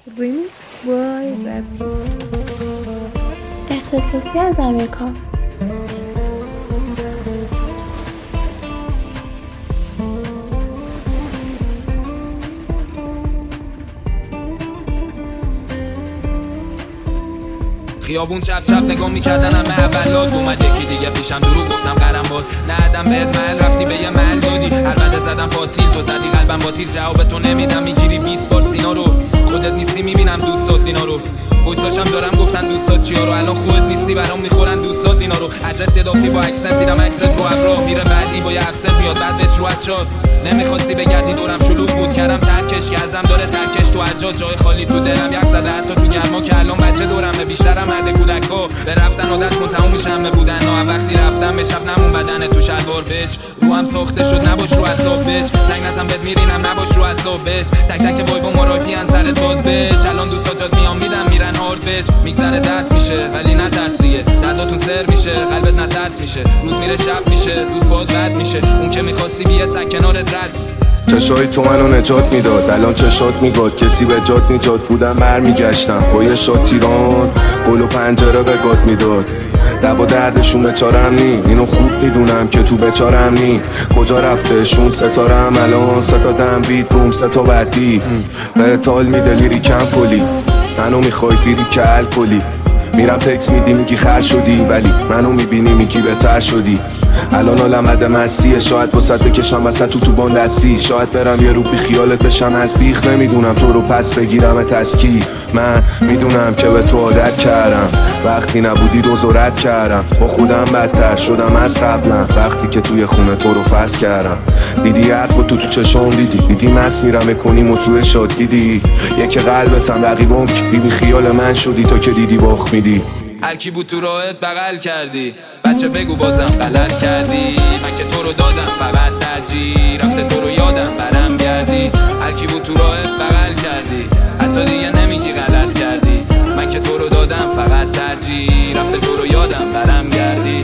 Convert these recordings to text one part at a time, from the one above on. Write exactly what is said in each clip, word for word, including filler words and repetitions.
ریمیکس بای رپی اختصاصی از امریکا. خیابون چپ چپ نگاه میکردن همه اولاد اومد یکی دیگه پیشم دروغ گفتم قرم باد ندم بهت محل رفتی به یه محل دادی البته زدم با تیر تو زدی قلبم با تیر جواب تو نمیدم میگیری بیست بار سینا رو خودت نیستی میبینم دوستات دینا رو وایساشم دارم گفتن دوستات چیا رو الان خودت نیستی برام میخورن دوستات دینا رو ادرس اضافی با اکسنت دیدم اکست رو ابراه میره بعدی با یه افسنت میاد بعد بهش رو شد نمیخواستی بگردی دورم شلوغ بود کردم ترکش که ازم داره ترکش تو حجاج جای خالی تو دلم یک زده حتی تو گرما که الان بچه دورمه بیشترم مرد کودکا به رفتن عادت کن تموم میشه همه بودن ها وقتی رفتم به شب نمون بدن تو شلوار بچ رو هم ساخته شد نباش رو اعصاب بچ زنگ نزن بهت میرینم نباش رو اعصاب بچ تک تک وای با مارای ان سرت باز بچ الان دوستات جات میام میدم میرن هارد بچ میگذره درس میشه ولی نه ترس دیگه درداتون سر میشه قلبت نه ترس میشه روز میره شب میشه دوست باهات بد میشه اون که میخواستی بیا سگ کنارت رد چشای تو منو نجات میداد الان چشات میگاد کسی به جات نجات بودم برمیگشتم با یه شات تیران گل و پنجره به گات میداد دوا دردشون بچارم نی اینو خوب میدونم که تو بچارم نی کجا رفتشون ستارم الان ستا دم بیت بوم ستا بعدی به تال میده لیری کم کلی منو میخوای فیری که الکلی میرم تکس میدی میگی خر شدی ولی منو میبینی میگی بهتر شدی الان آلمد مسیه شاید واسط بکشم وسط تو تو باندستی شاید برم یه رو بی خیالت بشم از بیخ نمیدونم تو رو پس بگیرم تسکی من میدونم که به تو عادت کردم وقتی نبودی روز رد کردم با خودم بدتر شدم از قبلا وقتی که توی خونه تو رو فرض کردم دیدی حرف و تو تو چشام دیدی دیدی مس میرم کنیم و توی شاد دیدی یک قلبتم رقیبم بی خیال من شدی تا که دیدی باخ میدی هر کی بود تو راهت بغل کردی بچه بگو بازم غلط کردی من که تو رو دادم فقط ترجیح رفته تو رو یادم برم گردی هر کی بود تو راهت بغل کردی حتی دیگه نمیگی غلط کردی من که تو رو دادم فقط ترجیح رفته تو رو یادم برم گردی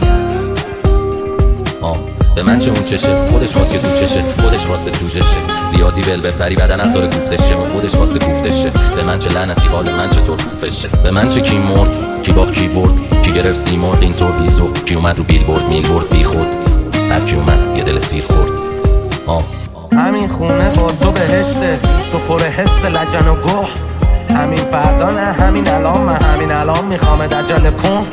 آه به من چه اون چشه خودش خواست که تو چشه خودش خواسته سوژشه زیادی ول بپری بدنم داره کوفتشه و خودش خواسته کوفتشه به من چه لعنتی حال من چطور خوفشه به من چه کی مرد کی باخت کی برد کی گرفت سیمرد اینطور بیزو کی اومد رو بیل برد میل برد بی خود هر کی اومد یه دل سیر خورد آه همین خونه با تو بهشته تو پر حس لجن و گوه همین فردا نه همین الان من همین الان میخوام عجله کن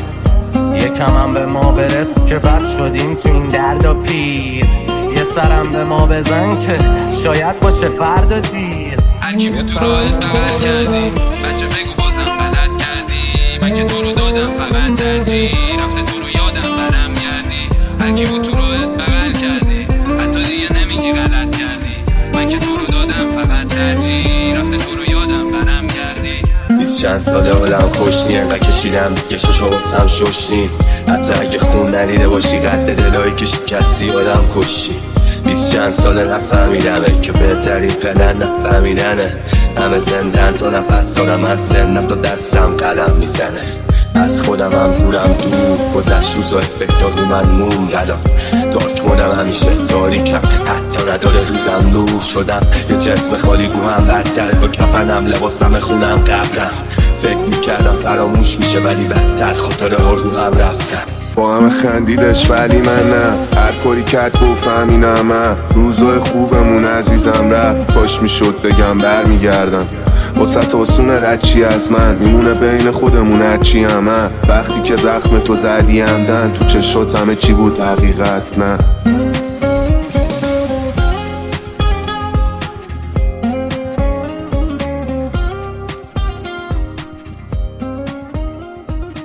یکم هم به ما برس که بد شدیم تو این درد و پیر یه سرم به ما بزن که شاید باشه فردا دیر هر کی بود تو راهت بغل کردی بچه بگو بازم غلط کردی من که تو رو دادم فقط ترجیح رفته تو رو یادم برم گردی هر کی بود تو راهت بغل کردی حتی دیگه نمیگی غلط کردی من که تو رو دادم فقط ترجیح رفته تو رو یادم برم گردی بیست چند ساله حالم خوش نی انقدر کشیدم دیگه ششا بسم شش نی حتی اگه خون ندیده باشی قد دلایی که شکستی آدم کشی بیست چند ساله نفهمیدمه که بهترین پلن نفهمیدنه همه زندن تا نفس دارم از زندم تا دستم قلم میزنه از خودم هم دورم دور گذشت روز و افکتا رو من مون الان دارک مودم همیشه تاریکم حتی نداره روزم نور شدم یه جسم خالی رو هم بدتره با کفنم لباسم خونم قبلم فکر میکردم فراموش میشه ولی بدتر خاطره ها رو هم رفتم با همه خندیدش ولی من نه هر کاری کرد گفتم این همه روزای خوبمون عزیزم رفت کاش میشد بگم برمیگردم واسه آسونه رچی از من میمونه بین خودمون هرچی همه وقتی که زخم تو زدی همدن تو چشات همه چی بود حقیقت نه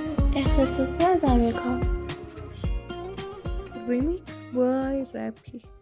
اختصاصی از امریکا. ریمیکس بای رپی